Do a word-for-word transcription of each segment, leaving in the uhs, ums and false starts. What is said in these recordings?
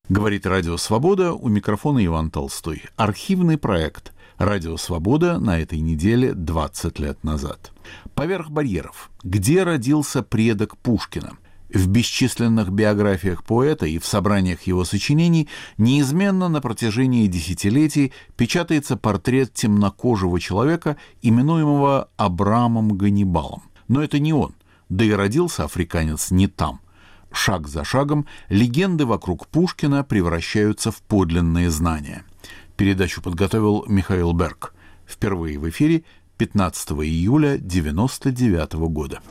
Говорит Радио Свобода, у микрофона Иван Толстой. Архивный проект «Радио Свобода» на этой неделе двадцать лет назад. «Поверх барьеров. Где родился предок Пушкина?» В бесчисленных биографиях поэта и в собраниях его сочинений неизменно на протяжении десятилетий печатается портрет темнокожего человека, именуемого Абрамом Ганнибалом. Но это не он, да и родился африканец не там. Шаг за шагом легенды вокруг Пушкина превращаются в подлинные знания. Передачу подготовил Михаил Берг. Впервые в эфире пятнадцатого июля девяносто девятого года.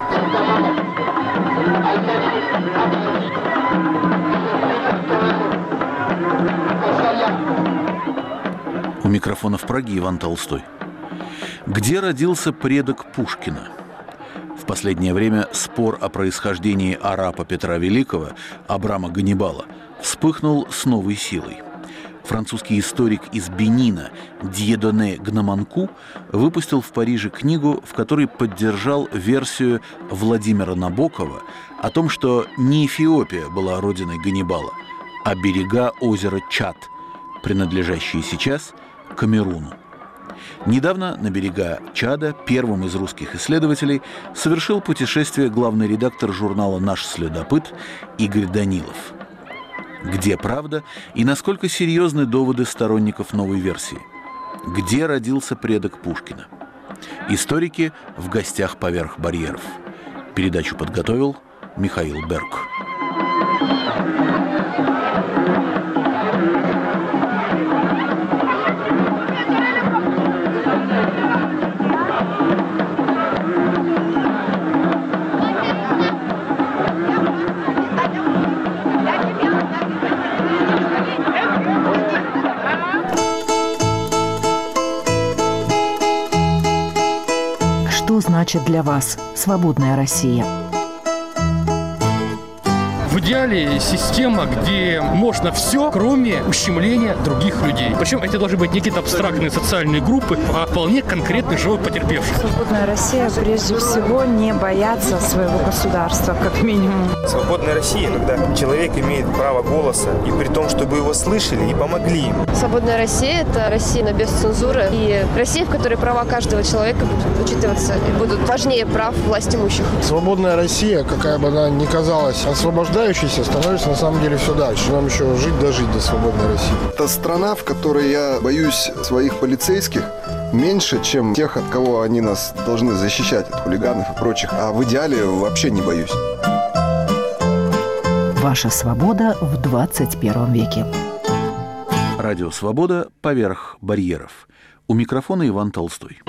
У микрофона в Праге Иван Толстой. Где родился предок Пушкина? В последнее время спор о происхождении арапа Петра Великого, Абрама Ганнибала, вспыхнул с новой силой. Французский историк из Бенина Дьедоне Гнаманку выпустил в Париже книгу, в которой поддержал версию Владимира Набокова о том, что не Эфиопия была родиной Ганнибала, а берега озера Чад, принадлежащие сейчас Камеруну. Недавно на берега Чада первым из русских исследователей совершил путешествие главный редактор журнала «Наш следопыт» Игорь Данилов. Где правда и насколько серьезны доводы сторонников новой версии? Где родился предок Пушкина? Историки в гостях «Поверх барьеров». Передачу подготовил Михаил Берг. Что значит для вас свободная Россия? В идеале система, где можно все, кроме ущемления других людей. Причем это должны быть не какие-то абстрактные социальные группы, а вполне конкретный живой потерпевший. Свободная Россия прежде всего не бояться своего государства, как минимум. Свободная Россия, когда человек имеет право голоса, и при том, чтобы его слышали и помогли им. Свободная Россия – это Россия без цензуры, и Россия, в которой права каждого человека будут учитываться и будут важнее прав власть имущих. Свободная Россия, какая бы она ни казалась освобождающей, становится на самом деле все дальше. Нам еще жить дожить до свободной России. Это страна, в которой я боюсь своих полицейских меньше, чем тех, от кого они нас должны защищать, от хулиганов и прочих. А в идеале вообще не боюсь. Ваша свобода в двадцать первом веке. Радио «Свобода» поверх барьеров. У микрофона Иван Толстой.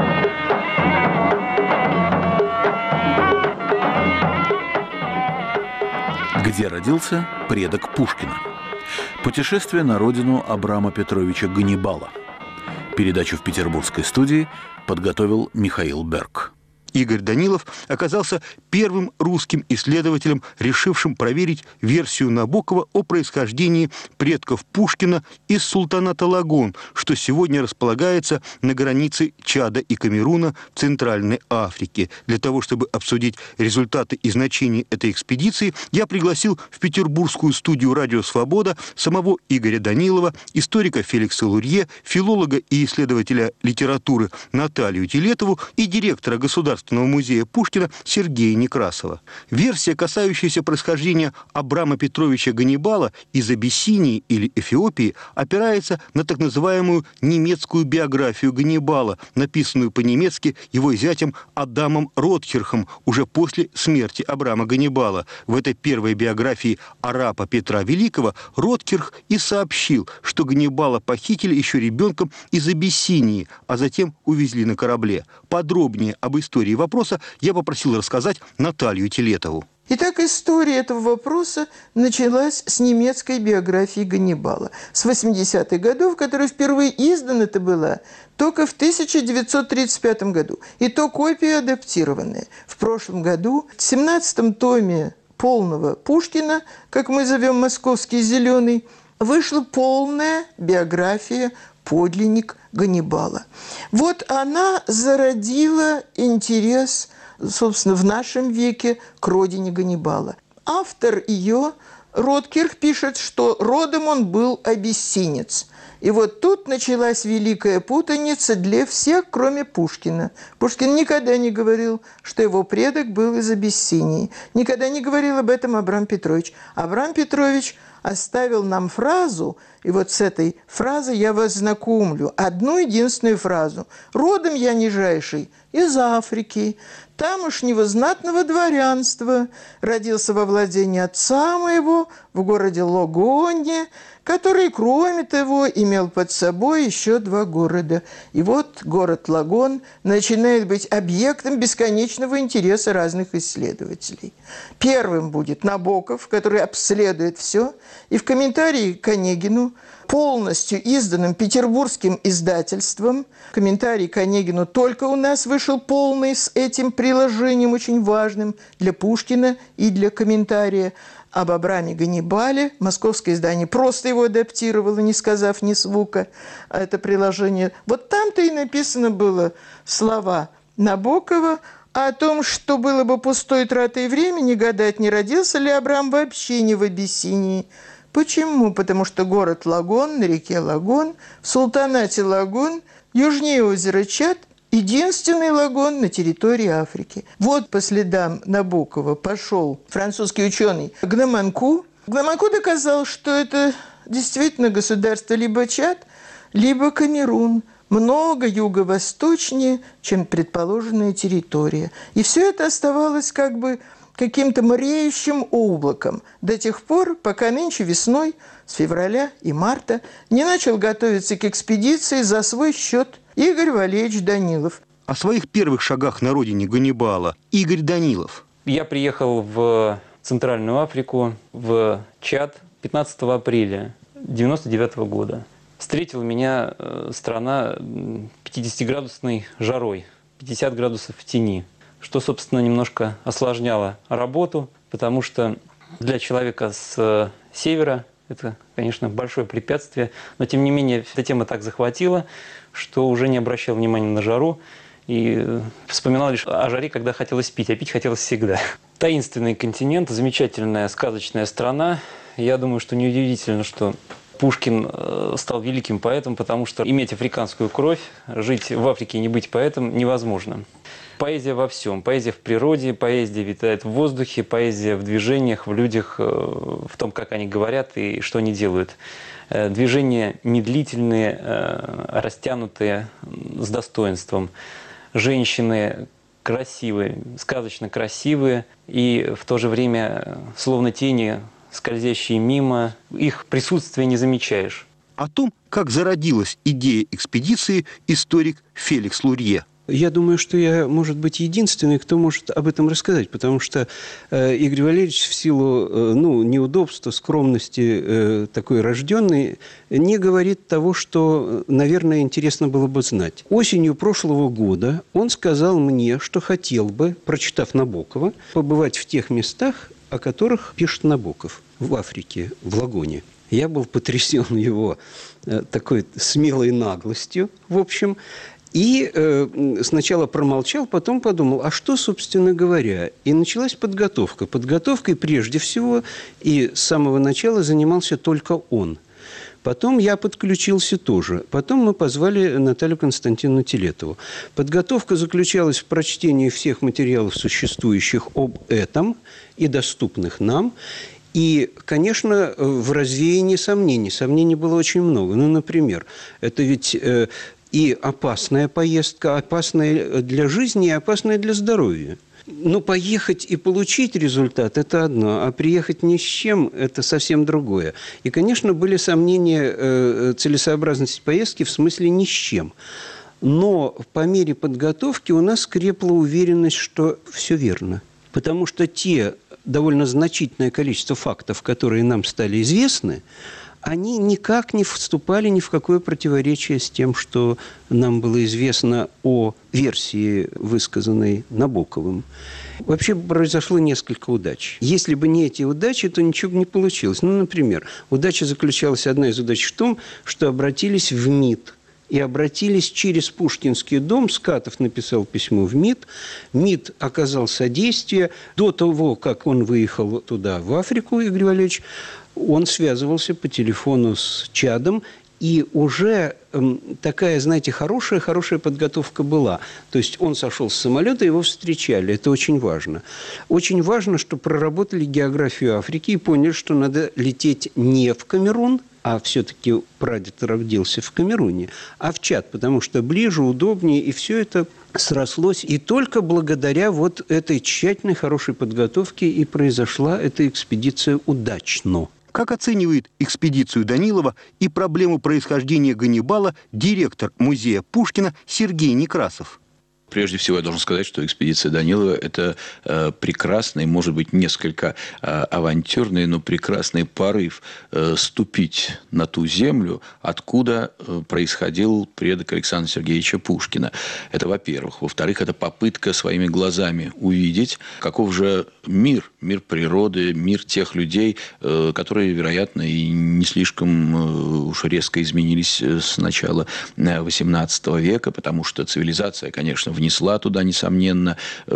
Где родился предок Пушкина? Путешествие на родину Абрама Петровича Ганнибала. Передачу в петербургской студии подготовил Михаил Берг. Игорь Данилов оказался первым русским исследователем, решившим проверить версию Набокова о происхождении предков Пушкина из султаната Лагун, что сегодня располагается на границе Чада и Камеруна в Центральной Африке. Для того, чтобы обсудить результаты и значения этой экспедиции, я пригласил в петербургскую студию «Радио Свобода» самого Игоря Данилова, историка Феликса Лурье, филолога и исследователя литературы Наталью Телетову и директора государственного музея Пушкина Сергея Некрасова. Версия, касающаяся происхождения Абрама Петровича Ганнибала из Абиссинии или Эфиопии, опирается на так называемую немецкую биографию Ганнибала, написанную по-немецки его зятем Адамом Ротхерхом уже после смерти Абрама Ганнибала. В этой первой биографии арапа Петра Великого Ротхерх и сообщил, что Ганнибала похитили еще ребенком из Абиссинии, а затем увезли на корабле. Подробнее об истории вопроса я попросил рассказать Наталью Телетову. Итак, история этого вопроса началась с немецкой биографии Ганнибала. С восьмидесятых годов, которая впервые издана-то была только в тысяча девятьсот тридцать пятом году. И то копия адаптированная. В прошлом году, в семнадцатом томе полного Пушкина, как мы зовем «Московский зеленый», вышла полная биография подлинник Ганнибала. Вот она зародила интерес, собственно, в нашем веке к родине Ганнибала. Автор ее Роткирх пишет, что родом он был абиссинец. И вот тут началась великая путаница для всех, кроме Пушкина. Пушкин никогда не говорил, что его предок был из Абиссинии. Никогда не говорил об этом Абрам Петрович. Абрам Петрович оставил нам фразу, и вот с этой фразой я вас знакомлю. Одну единственную фразу. «Родом я нижайший из Африки, тамошнего знатного дворянства, родился во владении отца моего в городе Логоне, который, кроме того, имел под собой еще два города». И вот город Лагон начинает быть объектом бесконечного интереса разных исследователей. Первым будет Набоков, который обследует все, и в комментарии к Онегину, полностью изданным петербургским издательством, комментарий к Онегину только у нас вышел полный с этим приложением, очень важным для Пушкина и для комментария, об Абраме Ганнибале. Московское издание просто его адаптировало, не сказав ни звука. А это приложение. Вот там-то и написано было слова Набокова о том, что было бы пустой тратой времени гадать, не родился ли Абрам вообще не в Абиссинии. Почему? Потому что город Лагон, на реке Лагон, в султанате Лагон, южнее озера Чад, единственный лагон на территории Африки. Вот по следам Набокова пошел французский ученый Гноманку. Гноманку доказал, что это действительно государство либо Чад, либо Камерун, много юго-восточнее, чем предположенная территория. И все это оставалось как бы каким-то мреющим облаком до тех пор, пока нынче весной, с февраля и марта, не начал готовиться к экспедиции за свой счет Игорь Валерьевич Данилов. О своих первых шагах на родине Ганнибала Игорь Данилов. Я приехал в Центральную Африку, в Чад, пятнадцатого апреля девяносто девятого года. Встретила меня страна пятидесятиградусной жарой, пятьдесят градусов в тени, что, собственно, немножко осложняло работу, потому что для человека с севера это, конечно, большое препятствие, но, тем не менее, эта тема так захватила, что уже не обращал внимания на жару и вспоминал лишь о жаре, когда хотелось пить, а пить хотелось всегда. Таинственный континент, замечательная сказочная страна. Я думаю, что неудивительно, что Пушкин стал великим поэтом, потому что иметь африканскую кровь, жить в Африке и не быть поэтом невозможно. Поэзия во всем. Поэзия в природе, поэзия витает в воздухе, поэзия в движениях, в людях, в том, как они говорят и что они делают. Движения медлительные, растянутые, с достоинством. Женщины красивые, сказочно красивые и в то же время словно тени, скользящие мимо. Их присутствие не замечаешь. О том, как зародилась идея экспедиции, историк Феликс Лурье. Я думаю, что я, может быть, единственный, кто может об этом рассказать, потому что э, Игорь Валерьевич в силу э, ну, неудобства, скромности э, такой рожденной, не говорит того, что, наверное, интересно было бы знать. Осенью прошлого года он сказал мне, что хотел бы, прочитав Набокова, побывать в тех местах, о которых пишет Набоков, в Африке, в Лагоне. Я был потрясен его э, такой смелой наглостью, в общем. И э, сначала промолчал, потом подумал, а что, собственно говоря? И началась подготовка. Подготовкой прежде всего и с самого начала занимался только он. Потом я подключился тоже. Потом мы позвали Наталью Константиновну Телетову. Подготовка заключалась в прочтении всех материалов, существующих об этом и доступных нам. И, конечно, в развеянии сомнений. Сомнений было очень много. Ну, например, это ведь... Э, и опасная поездка, опасная для жизни и опасная для здоровья. Но поехать и получить результат – это одно, а приехать ни с чем – это совсем другое. И, конечно, были сомнения э, целесообразности поездки в смысле ни с чем. Но по мере подготовки у нас крепла уверенность, что все верно. Потому что те довольно значительное количество фактов, которые нам стали известны, они никак не вступали ни в какое противоречие с тем, что нам было известно о версии, высказанной Набоковым. Вообще произошло несколько удач. Если бы не эти удачи, то ничего бы не получилось. Ну, например, удача заключалась, одна из удач в том, что обратились в МИД и обратились через Пушкинский дом. Скатов написал письмо в МИД. МИД оказал содействие. До того, как он выехал туда, в Африку, Игорь Валерьевич, он связывался по телефону с Чадом. И уже э, такая, знаете, хорошая-хорошая подготовка была. То есть он сошел с самолета, его встречали. Это очень важно. Очень важно, что проработали географию Африки и поняли, что надо лететь не в Камерун, а все-таки прадед родился в Камеруне, а в Чад, потому что ближе, удобнее, и все это срослось. И только благодаря вот этой тщательной, хорошей подготовке и произошла эта экспедиция удачно. Как оценивает экспедицию Данилова и проблему происхождения Ганнибала директор музея Пушкина Сергей Некрасов? Прежде всего, я должен сказать, что экспедиция Данилова – это э, прекрасный, может быть, несколько э, авантюрный, но прекрасный порыв э, ступить на ту землю, откуда э, происходил предок Александра Сергеевича Пушкина. Это, во-первых. Во-вторых, это попытка своими глазами увидеть, каков же мир, мир природы, мир тех людей, э, которые, вероятно, и не слишком э, уж резко изменились с начала восемнадцатого века, потому что цивилизация, конечно, внесла туда, несомненно,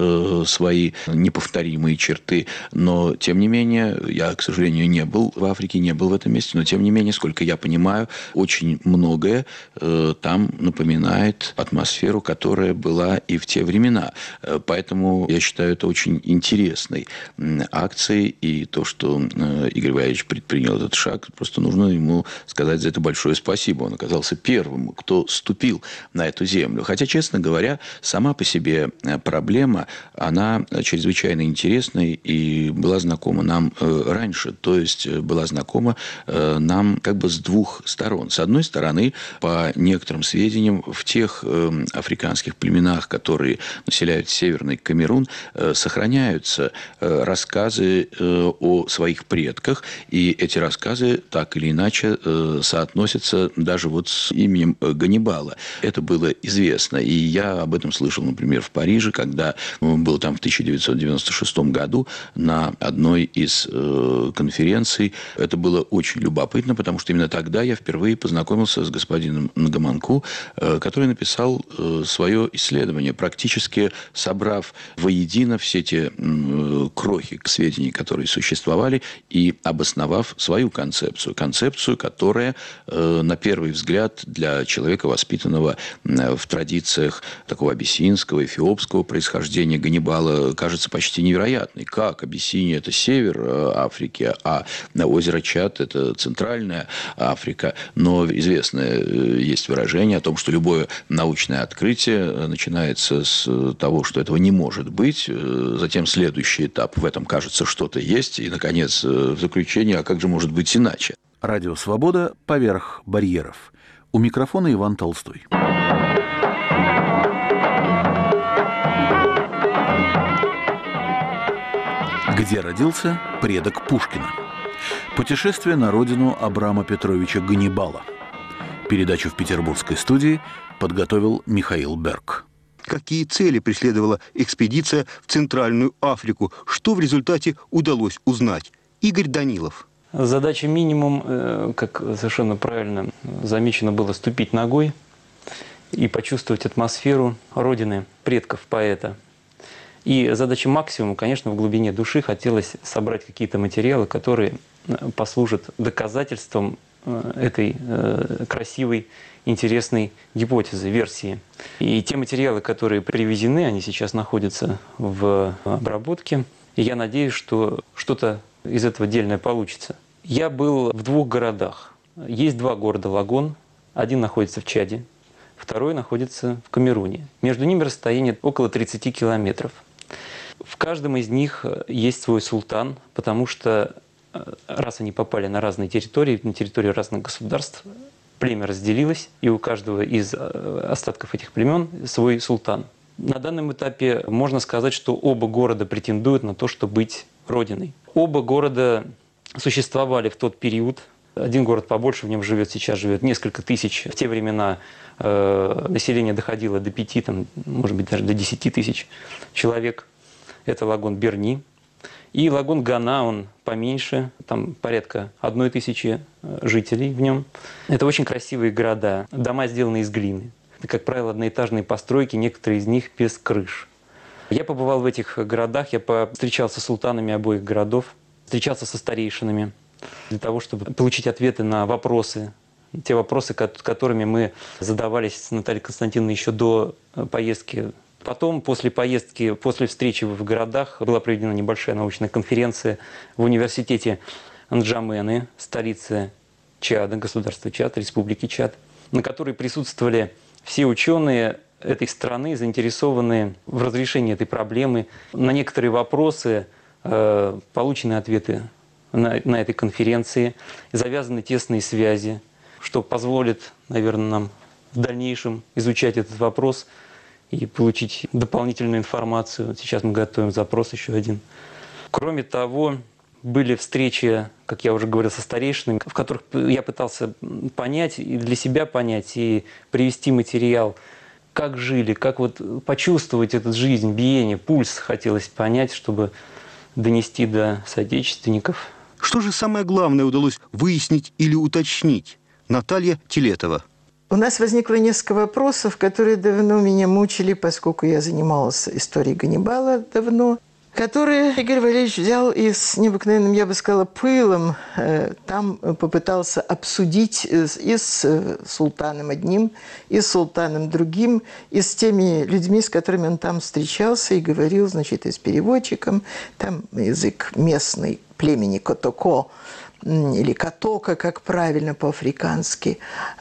свои неповторимые черты. Но, тем не менее, я, к сожалению, не был в Африке, не был в этом месте, но, тем не менее, сколько я понимаю, очень многое там напоминает атмосферу, которая была и в те времена. Поэтому я считаю это очень интересной акцией. И то, что Игорь Валерьевич предпринял этот шаг, просто нужно ему сказать за это большое спасибо. Он оказался первым, кто ступил на эту землю. Хотя, честно говоря, сама по себе проблема, она чрезвычайно интересная и была знакома нам раньше. То есть была знакома нам как бы с двух сторон. С одной стороны, по некоторым сведениям, в тех африканских племенах, которые населяют Северный Камерун, сохраняются рассказы о своих предках. И эти рассказы так или иначе соотносятся даже вот с именем Ганнибала. Это было известно. И я об этом слышал, например, в Париже, когда был там в тысяча девятьсот девяносто шестом году на одной из э, конференций. Это было очень любопытно, потому что именно тогда я впервые познакомился с господином Нгаманку, э, который написал э, свое исследование, практически собрав воедино все те э, крохи сведений, которые существовали, и обосновав свою концепцию. Концепцию, которая, э, на первый взгляд, для человека, воспитанного э, в традициях такого абиссинского, эфиопского происхождения Ганнибала, кажется почти невероятной. Как Абиссиния – это север Африки, а озеро Чад – это центральная Африка. Но известное есть выражение о том, что любое научное открытие начинается с того, что этого не может быть. Затем следующий этап – в этом, кажется, что-то есть. И, наконец, в заключение – а как же может быть иначе? Радио «Свобода» поверх барьеров. У микрофона Иван Толстой. Где родился предок Пушкина? Путешествие на родину Абрама Петровича Ганнибала. Передачу в петербургской студии подготовил Михаил Берг. Какие цели преследовала экспедиция в Центральную Африку? Что в результате удалось узнать? Игорь Данилов. Задача минимум, как совершенно правильно замечено было, ступить ногой и почувствовать атмосферу родины предков поэта. И задача максимум, конечно, в глубине души хотелось собрать какие-то материалы, которые послужат доказательством этой красивой, интересной гипотезы, версии. И те материалы, которые привезены, они сейчас находятся в обработке. И я надеюсь, что что-то из этого дельное получится. Я был в двух городах. Есть два города Лагон. Один находится в Чаде, второй находится в Камеруне. Между ними расстояние около тридцати километров. В каждом из них есть свой султан, потому что раз они попали на разные территории, на территории разных государств, племя разделилось, и у каждого из остатков этих племен свой султан. На данном этапе можно сказать, что оба города претендуют на то, чтобы быть родиной. Оба города существовали в тот период. Один город побольше, в нем живет, сейчас живет несколько тысяч. В те времена э, население доходило до пяти, там, может быть, даже до десяти тысяч человек. Это Лагон Берни. И Лагун Гана, он поменьше, там порядка одной тысячи жителей в нем. Это очень красивые города. Дома сделаны из глины. Это, как правило, одноэтажные постройки, некоторые из них без крыш. Я побывал в этих городах, я встречался с султанами обоих городов, встречался со старейшинами для того, чтобы получить ответы на вопросы, те вопросы, которыми мы задавались с Натальей Константиновной еще до поездки. Потом, после поездки, после встречи в городах, была проведена небольшая научная конференция в университете Нджамены, столице Чада, государства Чад, республики Чад, на которой присутствовали все ученые этой страны, заинтересованные в разрешении этой проблемы. На некоторые вопросы э, получены ответы на, на этой конференции, завязаны тесные связи, что позволит, наверное, нам в дальнейшем изучать этот вопрос и получить дополнительную информацию. Сейчас мы готовим запрос еще один. Кроме того, были встречи, как я уже говорил, со старейшинами, в которых я пытался понять, и для себя понять, и привести материал, как жили, как вот почувствовать эту жизнь, биение, пульс хотелось понять, чтобы донести до соотечественников. Что же самое главное удалось выяснить или уточнить? Наталья Телетова. У нас возникло несколько вопросов, которые давно меня мучили, поскольку я занималась историей Ганнибала давно, которые Игорь Валерьевич взял и с необыкновенным, я бы сказала, пылом там попытался обсудить и с султаном одним, и с султаном другим, и с теми людьми, с которыми он там встречался и говорил, значит, и с переводчиком, там язык местный, племени Котоко, или Катока, как правильно по-африкански.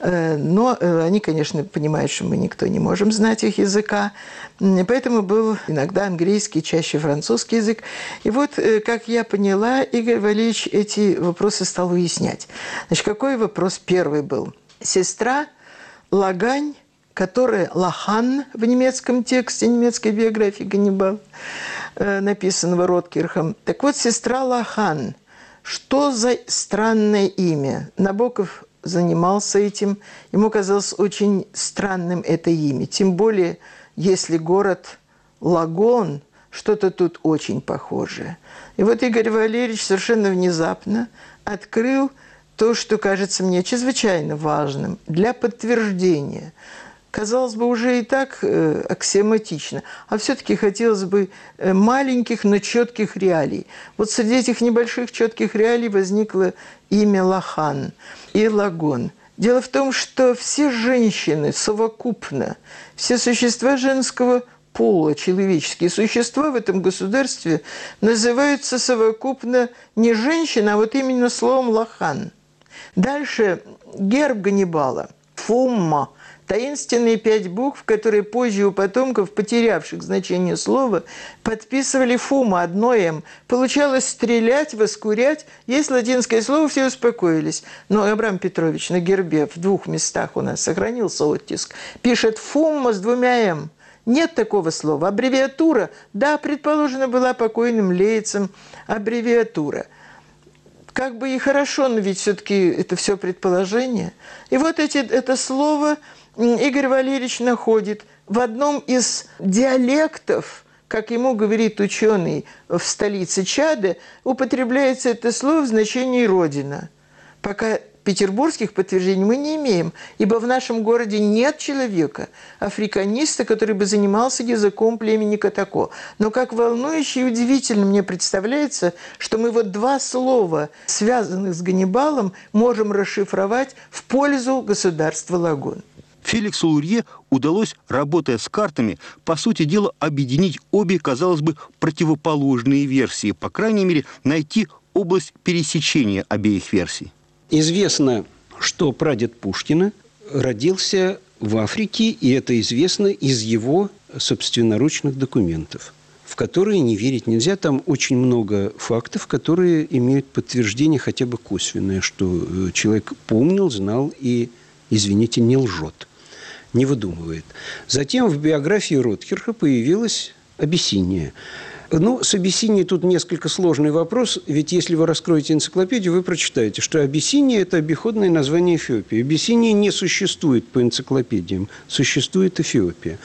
Но они, конечно, понимают, что мы никто не можем знать их языка. Поэтому был иногда английский, чаще французский язык. И вот, как я поняла, Игорь Валерьевич эти вопросы стал выяснять. Значит, какой вопрос первый был? Сестра Лагань, которая Лахан в немецком тексте, немецкой биографии Ганнибала, написанного Роткирхом. Так вот, сестра Лахан. Что за странное имя? Набоков занимался этим. Ему казалось очень странным это имя. Тем более, если город Лагон, что-то тут очень похожее. И вот Игорь Валерьевич совершенно внезапно открыл то, что кажется мне чрезвычайно важным для подтверждения. Казалось бы, уже и так э, аксиоматично, а все-таки хотелось бы э, маленьких, но четких реалий. Вот среди этих небольших четких реалий возникло имя Лахан и Лагон. Дело в том, что все женщины совокупно, все существа женского пола, человеческие существа в этом государстве называются совокупно не женщина, а вот именно словом Лахан. Дальше герб Ганнибала, Фумма, таинственные пять букв, которые позже у потомков, потерявших значение слова, подписывали Фума, одно «М». Получалось стрелять, воскурять. Есть латинское слово, все успокоились. Но Абрам Петрович на гербе в двух местах у нас сохранился оттиск. Пишет «Фума» с двумя «М». Нет такого слова. Аббревиатура, да, предположена была покойным Лейцем, аббревиатура. Как бы и хорошо, но ведь все-таки это все предположение. И вот эти, это слово Игорь Валерьевич находит в одном из диалектов, как ему говорит ученый в столице Чада, употребляется это слово в значении «родина». Пока петербургских подтверждений мы не имеем, ибо в нашем городе нет человека, африканиста, который бы занимался языком племени Катако. Но как волнующе и удивительно мне представляется, что мы вот два слова, связанных с Ганнибалом, можем расшифровать в пользу государства Лагун. Феликсу Лурье удалось, работая с картами, по сути дела объединить обе, казалось бы, противоположные версии, по крайней мере, найти область пересечения обеих версий. Известно, что прадед Пушкина родился в Африке, и это известно из его собственноручных документов, в которые не верить нельзя. Там очень много фактов, которые имеют подтверждение хотя бы косвенное, что человек помнил, знал и, извините, не лжет, не выдумывает. Затем в биографии Роткирха появилась Абиссиния. Ну, с Абиссинией тут несколько сложный вопрос, ведь если вы раскроете энциклопедию, вы прочитаете, что Абиссиния – это обиходное название Эфиопии. Абиссинии не существует по энциклопедиям, существует Эфиопия.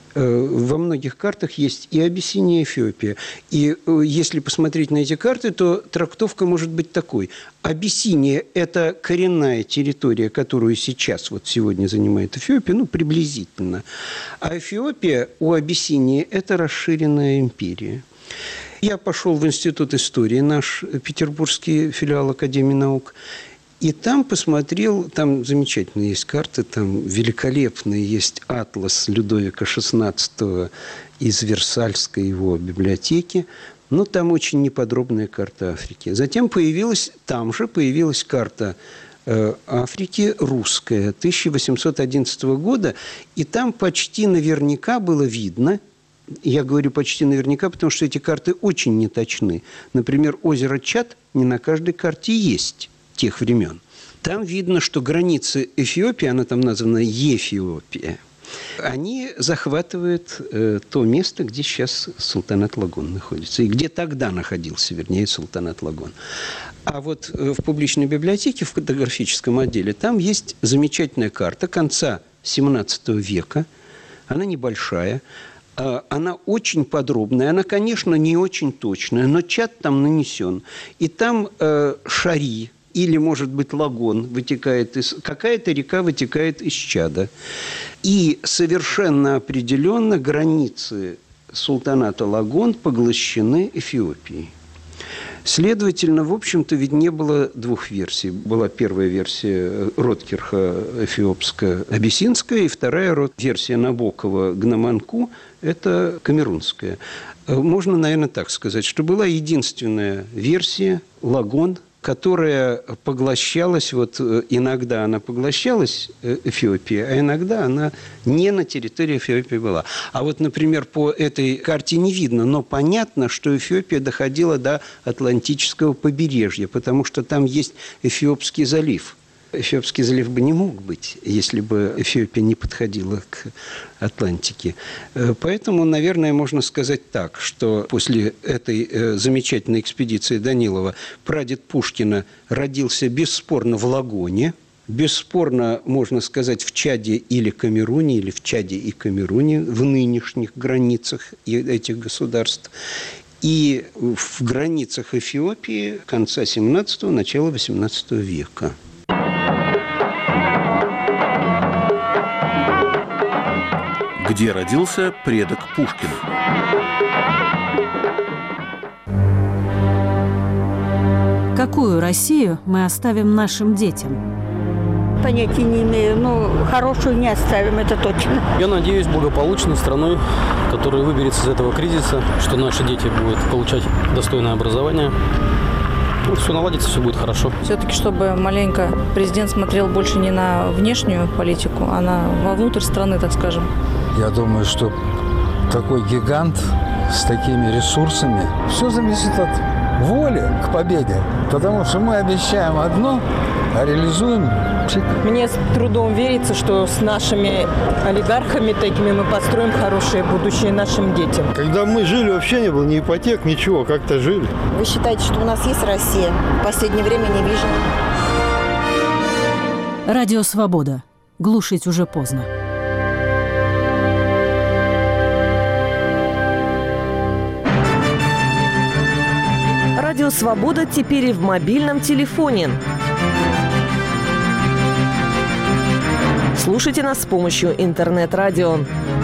Во многих картах есть и Абиссиния, и Эфиопия. И если посмотреть на эти карты, то трактовка может быть такой. Абиссиния – это коренная территория, которую сейчас, вот сегодня занимает Эфиопия, ну, приблизительно. А Эфиопия у Абиссинии – это расширенная империя. Я пошел в Институт истории, наш петербургский филиал Академии наук, и там посмотрел, там замечательные есть карты, там великолепный есть атлас Людовика шестнадцатого из Версальской его библиотеки. Но там очень неподробная карта Африки. Затем появилась, там же появилась карта э, Африки русская тысяча восемьсот одиннадцатого года, и там почти наверняка было видно, я говорю почти наверняка, потому что эти карты очень неточны. Например, озеро Чад не на каждой карте есть тех времен. Там видно, что границы Эфиопии, она там названа Ефиопия, они захватывают э, то место, где сейчас султанат Лагун находится, и где тогда находился, вернее, султанат Лагун. А вот э, в публичной библиотеке, в картографическом отделе, там есть замечательная карта конца семнадцатого века, она небольшая, э, она очень подробная, она, конечно, не очень точная, но Чад там нанесен. И там э, Шари, или, может быть, Лагон вытекает из... Какая-то река вытекает из Чада. И совершенно определенно границы султаната Лагон поглощены Эфиопией. Следовательно, в общем-то, ведь не было двух версий. Была первая версия Роткирха эфиопско-абиссинская, и вторая версия Набокова Гнаманку – это камерунская. Можно, наверное, так сказать, что была единственная версия Лагон, которая поглощалась, вот иногда она поглощалась Эфиопией, а иногда она не на территории Эфиопии была. А вот, например, по этой карте не видно, но понятно, что Эфиопия доходила до Атлантического побережья, потому что там есть Эфиопский залив. Эфиопский залив бы не мог быть, если бы Эфиопия не подходила к Атлантике. Поэтому, наверное, можно сказать так, что после этой замечательной экспедиции Данилова прадед Пушкина родился бесспорно в Лагоне, бесспорно, можно сказать, в Чаде или Камеруне, или в Чаде и Камеруне, в нынешних границах этих государств, и в границах Эфиопии конца семнадцатого, начала восемнадцатого века. Где родился предок Пушкина? Какую Россию мы оставим нашим детям? Понятия не имею, но хорошую не оставим, это точно. Я надеюсь, благополучной страной, которая выберется из этого кризиса, что наши дети будут получать достойное образование. Ну, все наладится, все будет хорошо. Все-таки, чтобы маленько президент смотрел больше не на внешнюю политику, а на вовнутрь страны, так скажем. Я думаю, что такой гигант с такими ресурсами, все зависит от воли к победе. Потому что мы обещаем одно, а реализуем чик. Мне с трудом верится, что с нашими олигархами такими мы построим хорошее будущее нашим детям. Когда мы жили, вообще не было ни ипотек, ничего, как-то жили. Вы считаете, что у нас есть Россия? В последнее время не вижу. Радио «Свобода». Глушить уже поздно. Радио «Свобода» теперь и в мобильном телефоне. Слушайте нас с помощью интернет-радио.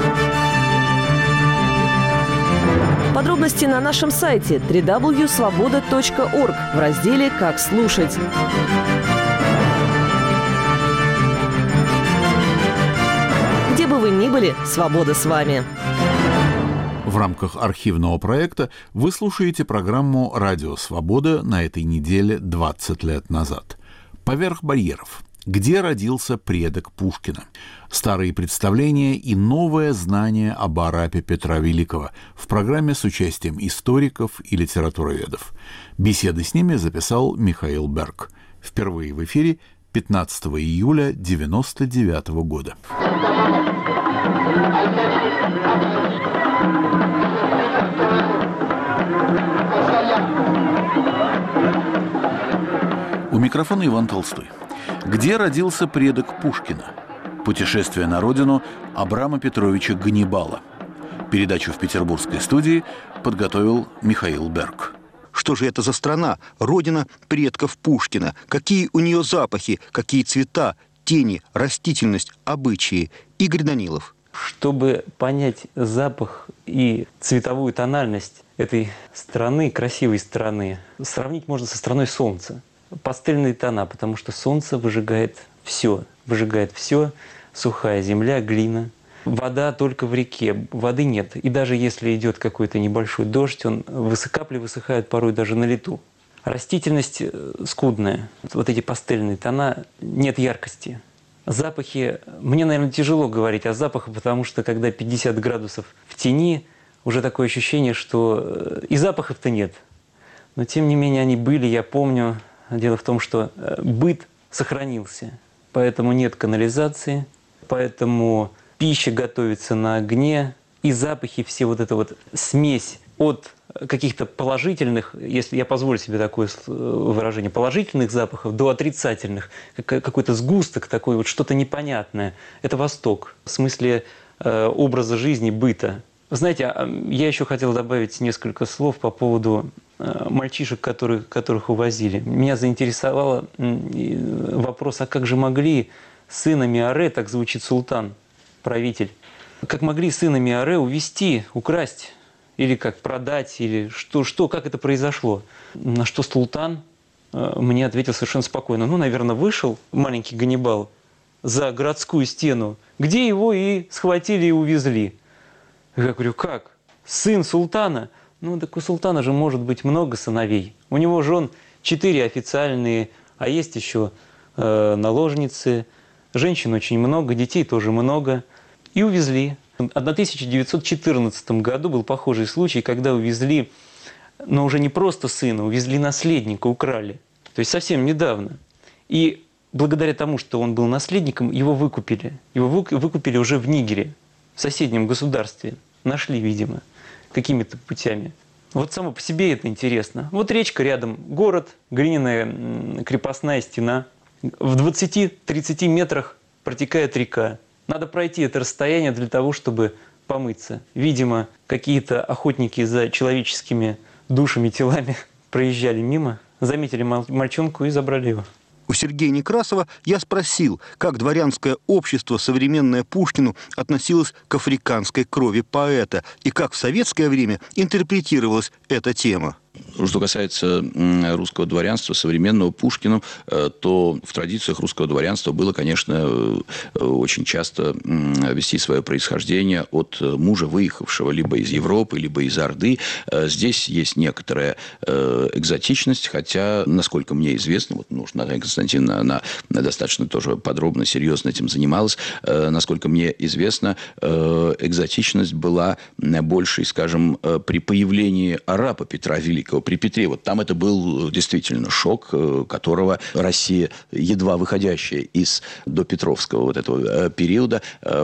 Подробности на нашем сайте дабл ю дабл ю дабл ю точка свобода точка орг в разделе «Как слушать». Где бы вы ни были, свобода с вами. В рамках архивного проекта вы слушаете программу «Радио Свобода» на этой неделе двадцать лет назад. «Поверх барьеров. Где родился предок Пушкина?» Старые представления и новое знание об Арапе Петра Великого в программе с участием историков и литературоведов. Беседы с ними записал Михаил Берг. Впервые в эфире пятнадцатого июля девяносто девятого года. У микрофона Иван Толстой. Где родился предок Пушкина? Путешествие на родину Абрама Петровича Ганнибала. Передачу в петербургской студии подготовил Михаил Берг. Что же это за страна, родина предков Пушкина? Какие у нее запахи, какие цвета, тени, растительность, обычаи? Игорь Данилов. Чтобы понять запах и цветовую тональность этой страны, красивой страны, сравнить можно со страной солнца. Пастельные тона, потому что солнце выжигает все. Выжигает все. Сухая земля, глина. Вода только в реке, воды нет. И даже если идет какой-то небольшой дождь, он капли высыхают порой даже на лету. Растительность скудная. Вот эти пастельные тона, нет яркости. Запахи, мне, наверное, тяжело говорить о запахах, потому что когда пятьдесят градусов в тени, уже такое ощущение, что и запахов-то нет. Но тем не менее они были, я помню. Дело в том, что быт сохранился, поэтому нет канализации, поэтому пища готовится на огне, и запахи, все вот эта вот смесь от каких-то положительных, если я позволю себе такое выражение, положительных запахов до отрицательных, какой-то сгусток такой, вот что-то непонятное. Это Восток, в смысле э, образа жизни, быта. Знаете, я еще хотел добавить несколько слов по поводу э, мальчишек, которых, которых увозили. Меня заинтересовал э, вопрос, а как же могли сына Миаре, так звучит султан, правитель, как могли сына Миаре увезти, украсть, или как продать, или что, что, как это произошло? На что султан э, мне ответил совершенно спокойно. Ну, наверное, вышел маленький Ганнибал за городскую стену, где его и схватили и увезли. Я говорю, как? Сын султана? Ну, так у султана же может быть много сыновей. У него жен четыре официальные, а есть еще э, наложницы. Женщин очень много, детей тоже много. И увезли. В тысяча девятьсот четырнадцатом году был похожий случай, когда увезли, но уже не просто сына, увезли наследника, украли. То есть совсем недавно. И благодаря тому, что он был наследником, его выкупили. Его выкупили уже в Нигере, в соседнем государстве. Нашли, видимо, какими-то путями. Вот само по себе это интересно. Вот речка рядом, город, глиняная крепостная стена. В двадцати-тридцати метрах протекает река. Надо пройти это расстояние для того, чтобы помыться. Видимо, какие-то охотники за человеческими душами, телами проезжали мимо, заметили мальчонку и забрали его. У Сергея Некрасова я спросил, как дворянское общество, современное Пушкину, относилось к африканской крови поэта и как в советское время интерпретировалась эта тема. Что касается русского дворянства, современного Пушкину, то в традициях русского дворянства было, конечно, очень часто вести свое происхождение от мужа, выехавшего либо из Европы, либо из Орды. Здесь есть некоторая экзотичность, хотя, насколько мне известно, вот, ну, Наталья Константиновна, она достаточно тоже подробно, серьезно этим занималась, насколько мне известно, экзотичность была большей, скажем, при появлении арапа Петра Великого, при Петре. Вот там это был действительно шок, которого Россия, едва выходящая из допетровского вот этого периода,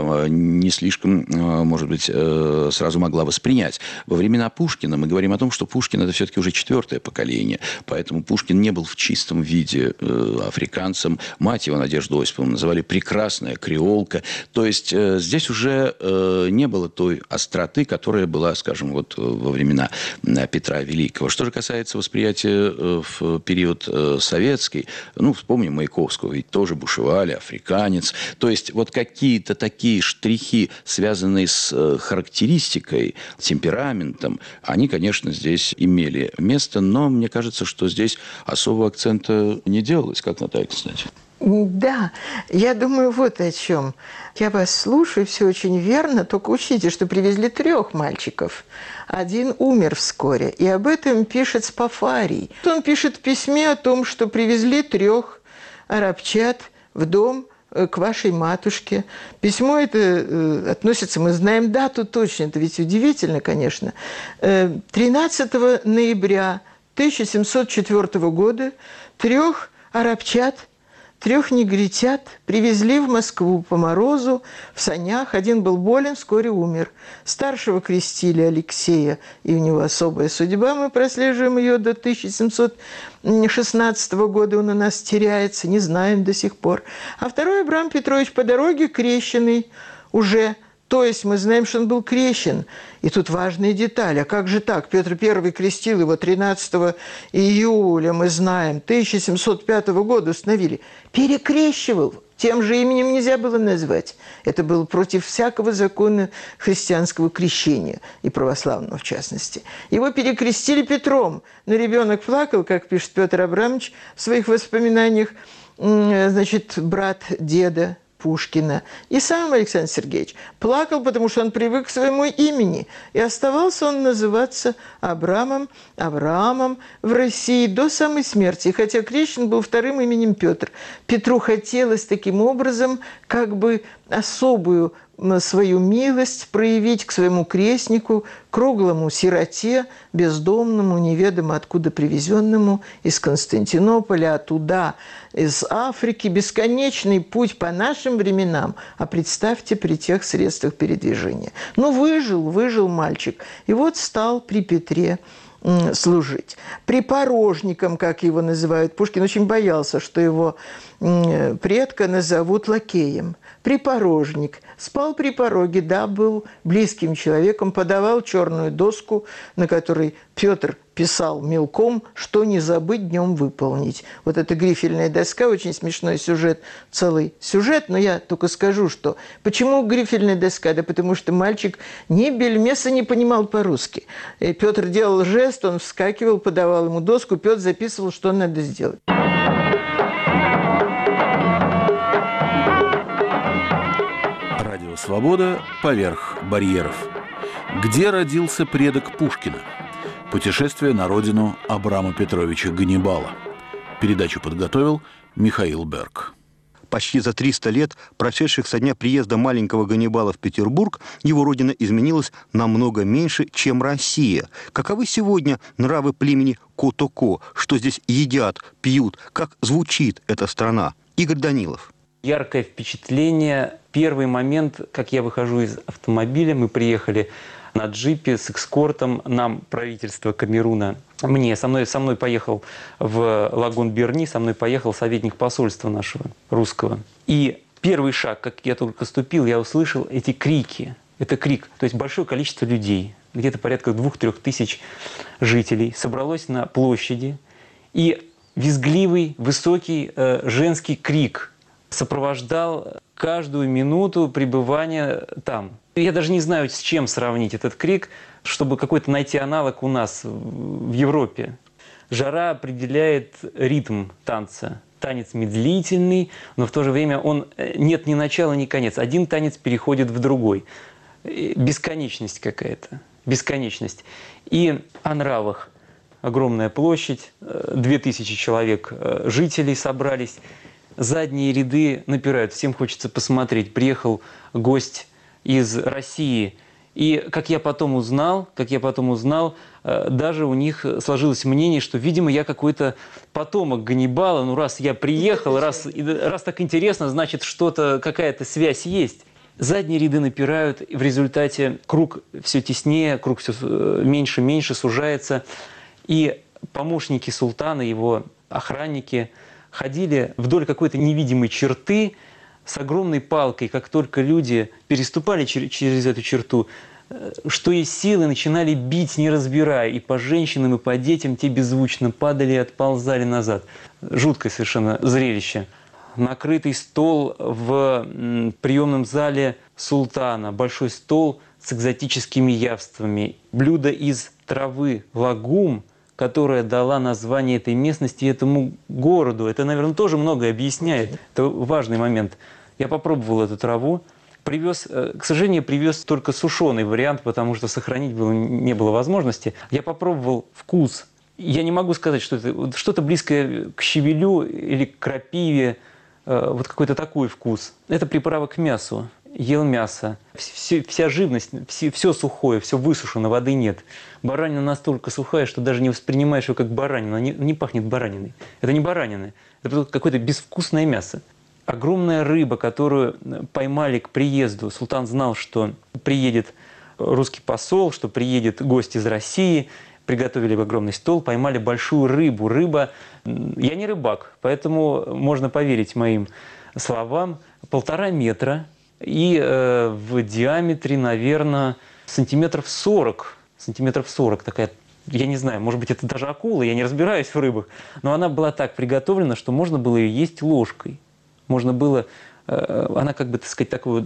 не слишком, может быть, сразу могла воспринять. Во времена Пушкина мы говорим о том, что Пушкин – это все-таки уже четвертое поколение, поэтому Пушкин не был в чистом виде африканцем. Мать его, Надежду Осиповну, называли прекрасная креолка. То есть здесь уже не было той остроты, которая была, скажем, вот во времена Петра Великого. Что же касается восприятия в период советский, ну, вспомним Маяковского, ведь тоже бушевали, африканец. То есть вот какие-то такие штрихи, связанные с характеристикой, темпераментом, они, конечно, здесь имели место, но мне кажется, что здесь особого акцента не делалось, как Наталья Константиновна. Да, я думаю вот о чем. Я вас слушаю, все очень верно, только учтите, что привезли трех мальчиков. Один умер вскоре, и об этом пишет Спафарий. Он пишет в письме о том, что привезли трех арабчат в дом к вашей матушке. Письмо это э, относится, мы знаем дату точно, это ведь удивительно, конечно. Э, тринадцатого ноября тысяча семьсот четвёртого года трех арабчат, трех негритят привезли в Москву по морозу в санях. Один был болен, вскоре умер. Старшего крестили Алексея, и у него особая судьба. Мы прослеживаем ее до тысяча семьсот шестнадцатого года. Он у нас теряется, не знаем до сих пор. А второй Абрам Петрович по дороге крещеный уже То есть мы знаем, что он был крещен. И тут важная деталь. А как же так? Петр Первый крестил его тринадцатого июля, мы знаем, тысяча семьсот пятого года установили. Перекрещивал. Тем же именем нельзя было назвать. Это было против всякого закона христианского крещения, и православного в частности. Его перекрестили Петром, но ребенок плакал, как пишет Петр Абрамович в своих воспоминаниях, значит, брат деда Пушкина. И сам Александр Сергеевич плакал, потому что он привык к своему имени. И оставался он называться Абрамом, Авраамом в России до самой смерти. Хотя крещен был вторым именем Петр. Петру хотелось таким образом как бы особую свою милость проявить к своему крестнику, круглому сироте, бездомному, неведомо откуда привезенному из Константинополя, оттуда, из Африки, бесконечный путь по нашим временам, а представьте при тех средствах передвижения. Ну, выжил, выжил мальчик, и вот стал при Петре служить. Припорожником, как его называют, Пушкин очень боялся, что его предка назовут лакеем. Припорожник. Спал при пороге, да, был близким человеком, подавал черную доску, на которой Петр писал мелком, что не забыть днем выполнить. Вот эта грифельная доска, очень смешной сюжет, целый сюжет, но я только скажу, что... Почему грифельная доска? Да потому что мальчик ни бельмеса не понимал по-русски. И Петр делал жест, он вскакивал, подавал ему доску, Петр записывал, что надо сделать. «Свобода поверх барьеров». Где родился предок Пушкина? Путешествие на родину Абрама Петровича Ганнибала. Передачу подготовил Михаил Берг. Почти за триста лет, прошедших со дня приезда маленького Ганнибала в Петербург, его родина изменилась намного меньше, чем Россия. Каковы сегодня нравы племени Котоко? Что здесь едят, пьют? Как звучит эта страна? Игорь Данилов. Яркое впечатление. Первый момент, как я выхожу из автомобиля, мы приехали на джипе с эскортом, нам правительство Камеруна, мне, со мной, со мной поехал в Лагун-Берни, со мной поехал советник посольства нашего, русского. И первый шаг, как я только ступил, я услышал эти крики. Это крик, то есть большое количество людей, где-то порядка двух-трех тысяч жителей, собралось на площади, и визгливый, высокий э, женский крик сопровождал каждую минуту пребывания там. Я даже не знаю, с чем сравнить этот крик, чтобы какой-то найти аналог у нас в Европе. Жара определяет ритм танца. Танец медлительный, но в то же время он нет ни начала, ни конец. Один танец переходит в другой. Бесконечность какая-то. Бесконечность. И о нравах. Огромная площадь, две тысячи человек жителей собрались. Задние ряды напирают, всем хочется посмотреть. Приехал гость из России. И, как я потом узнал, как я потом узнал, даже у них сложилось мнение, что, видимо, я какой-то потомок Ганнибала. Ну, раз я приехал, раз, раз так интересно, значит, что-то, какая-то связь есть. Задние ряды напирают, и в результате круг все теснее, круг все меньше и меньше сужается. И помощники султана, его охранники, ходили вдоль какой-то невидимой черты с огромной палкой. Как только люди переступали через эту черту, что есть силы, начинали бить, не разбирая. И по женщинам, и по детям те беззвучно падали и отползали назад. Жуткое совершенно зрелище. Накрытый стол в приемном зале султана. Большой стол с экзотическими явствами. Блюдо из травы лагум, которая дала название этой местности, этому городу. Это, наверное, тоже многое объясняет. Это важный момент. Я попробовал эту траву. Привез, к сожалению, привез только сушеный вариант, потому что сохранить было, не было возможности. Я попробовал вкус. Я не могу сказать, что это что-то близкое к щавелю или к крапиве. Вот какой-то такой вкус. Это приправа к мясу. Ел мясо. Все, вся живность, все, все сухое, все высушено, воды нет. Баранина настолько сухая, что даже не воспринимаешь ее как баранину. Она не, не пахнет бараниной. Это не баранина. Это какое-то безвкусное мясо. Огромная рыба, которую поймали к приезду. Султан знал, что приедет русский посол, что приедет гость из России. Приготовили огромный стол, поймали большую рыбу. Рыба... Я не рыбак, поэтому можно поверить моим словам. Полтора метра, и э, в диаметре, наверное, сантиметров сорок. Сантиметров сорок такая, я не знаю, может быть, это даже акула, я не разбираюсь в рыбах, но она была так приготовлена, что можно было ее есть ложкой. Можно было... Она, как бы, так сказать, такой,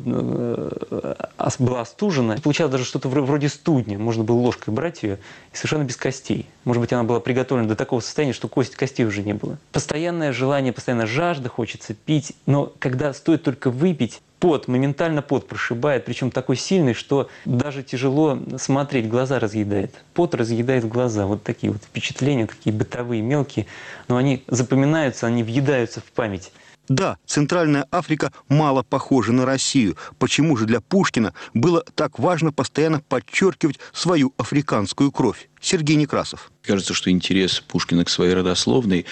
была остужена. Получалось даже что-то вроде студня. Можно было ложкой брать ее и совершенно без костей. Может быть, она была приготовлена до такого состояния, что кость, костей уже не было. Постоянное желание, постоянная жажда, хочется пить. Но когда стоит только выпить, пот, моментально пот прошибает, причем такой сильный, что даже тяжело смотреть, глаза разъедает. Пот разъедает глаза. Вот такие вот впечатления, такие бытовые, мелкие. Но они запоминаются, они въедаются в память. Да, Центральная Африка мало похожа на Россию. Почему же для Пушкина было так важно постоянно подчеркивать свою африканскую кровь? Сергей Некрасов. Кажется, что интерес Пушкина к своей родословной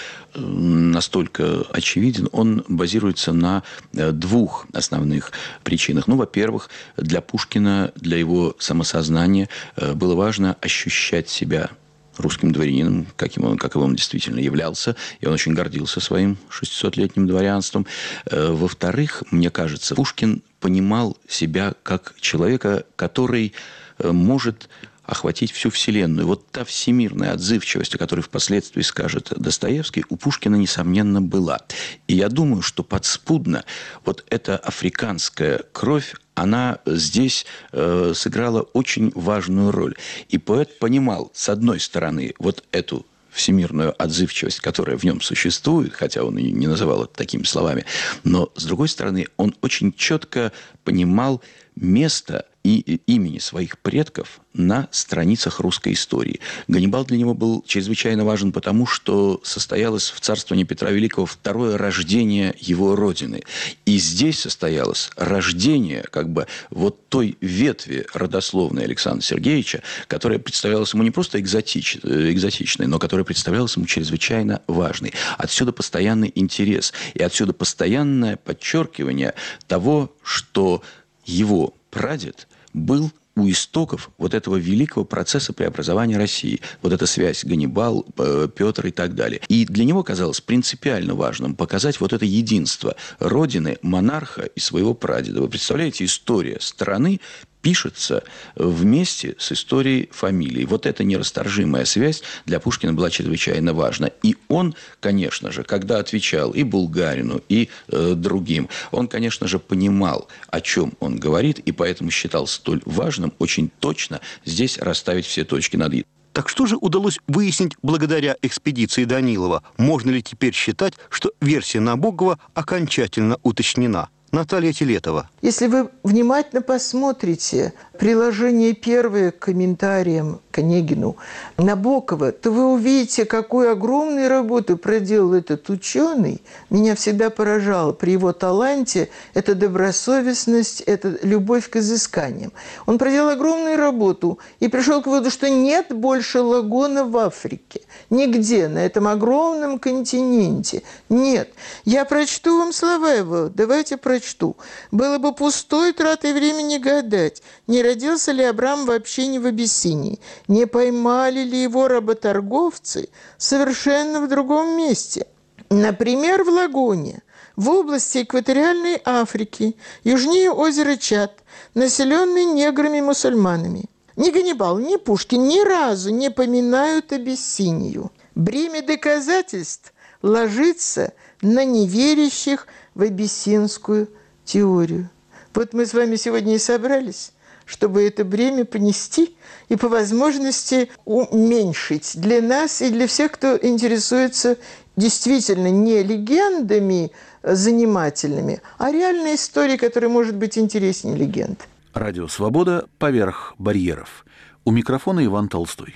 настолько очевиден. Он базируется на двух основных причинах. Ну, во-первых, для Пушкина, для его самосознания было важно ощущать себя русским дворянином, каким он, каковым он действительно являлся, и он очень гордился своим шестисотлетним дворянством. Во-вторых, мне кажется, Пушкин понимал себя как человека, который может охватить всю Вселенную. Вот та всемирная отзывчивость, о которой впоследствии скажет Достоевский, у Пушкина, несомненно, была. И я думаю, что подспудно вот эта африканская кровь, она здесь э, сыграла очень важную роль. И поэт понимал, с одной стороны, вот эту всемирную отзывчивость, которая в нем существует, хотя он и не называл это такими словами, но, с другой стороны, он очень четко понимал место и имени своих предков на страницах русской истории. Ганнибал для него был чрезвычайно важен, потому что состоялось в царствовании Петра Великого второе рождение его родины. И здесь состоялось рождение как бы вот той ветви родословной Александра Сергеевича, которая представлялась ему не просто экзотич, экзотичной, но которая представлялась ему чрезвычайно важной. Отсюда постоянный интерес и отсюда постоянное подчеркивание того, что его прадед был у истоков вот этого великого процесса преобразования России. Вот эта связь Ганнибал, Петр и так далее. И для него казалось принципиально важным показать вот это единство родины, монарха и своего прадеда. Вы представляете, история страны пишется вместе с историей фамилии. Вот эта нерасторжимая связь для Пушкина была чрезвычайно важна. И он, конечно же, когда отвечал и Булгарину, и э, другим, он, конечно же, понимал, о чем он говорит, и поэтому считал столь важным очень точно здесь расставить все точки над «и». Так что же удалось выяснить благодаря экспедиции Данилова? Можно ли теперь считать, что версия Набокова окончательно уточнена? Наталья Телетова. Если вы внимательно посмотрите приложение первое к комментариям к Онегину Набокова, то вы увидите, какую огромную работу проделал этот ученый. Меня всегда поражало при его таланте это добросовестность, это любовь к изысканиям. Он проделал огромную работу и пришел к выводу, что нет больше лагуна в Африке. Нигде на этом огромном континенте. Нет. Я прочту вам слова его. Давайте прочту. Было бы пустой тратой времени гадать, не родился ли Абрам вообще не в Абиссинии, не поймали ли его работорговцы совершенно в другом месте. Например, в Лагуне, в области экваториальной Африки, южнее озера Чад, населенной неграми-мусульманами. Ни Ганнибал, ни Пушкин ни разу не поминают Абиссинию. Бремя доказательств ложится на неверящих в абиссинскую теорию. Вот мы с вами сегодня и собрались, чтобы это бремя понести и по возможности уменьшить для нас и для всех, кто интересуется действительно не легендами занимательными, а реальной историей, которая может быть интереснее легенд. Радио «Свобода» поверх барьеров. У микрофона Иван Толстой.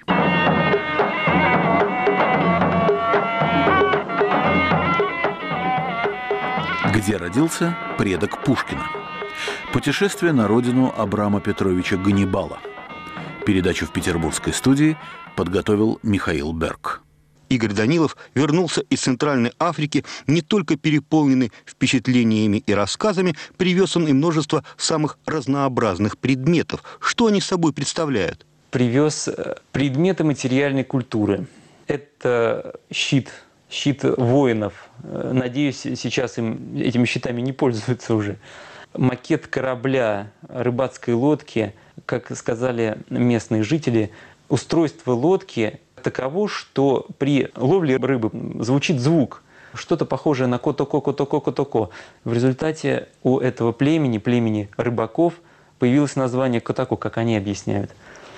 Где родился предок Пушкина? Путешествие на родину Абрама Петровича Ганнибала. Передачу в петербургской студии подготовил Михаил Берг. Игорь Данилов вернулся из Центральной Африки не только переполненный впечатлениями и рассказами, привез он и множество самых разнообразных предметов. Что они собой представляют? Привез предметы материальной культуры. Это щит, щит воинов. Надеюсь, сейчас им, этими щитами не пользуются уже. макет корабля, рыбацкой лодки, как сказали местные жители, устройство лодки таково, что при ловле рыбы звучит звук, что-то похожее на котоко, котоко, котоко. В результате у этого племени, племени рыбаков, появилось название котоко, как они объясняют.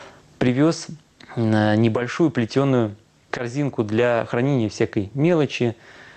Привез небольшую плетеную корзинку для хранения всякой мелочи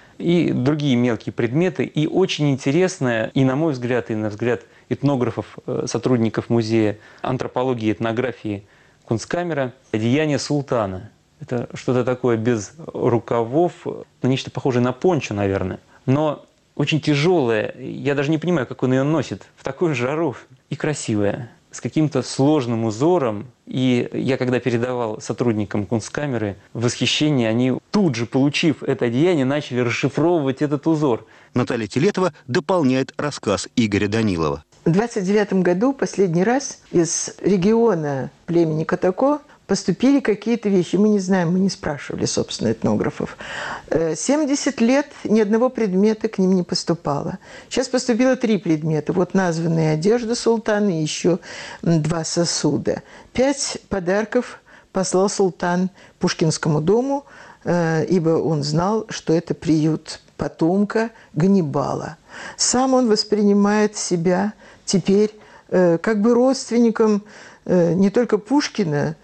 и другие мелкие предметы. И очень интересное, и на мой взгляд, и на взгляд этнографов, сотрудников музея антропологии и этнографии Кунсткамера, одеяние султана. Это что-то такое без рукавов, ну, нечто похожее на пончо, наверное. Но очень тяжелое. Я даже не понимаю, как он ее носит в такую жару. И красивое, с каким-то сложным узором. И я, когда передавал сотрудникам Кунсткамеры восхищение, они тут же, получив это одеяние, начали расшифровывать этот узор. Наталья Телетова дополняет рассказ Игоря Данилова. В двадцать девятом году последний раз из региона племени Котоко поступили какие-то вещи. Мы не знаем, мы не спрашивали, собственно, этнографов. семьдесят лет ни одного предмета к ним не поступало. Сейчас поступило три предмета. Вот названная одежда султана и еще два сосуда. Пять подарков послал султан Пушкинскому дому, ибо он знал, что это приют потомка Ганнибала. Сам он воспринимает себя теперь как бы родственником не только Пушкина,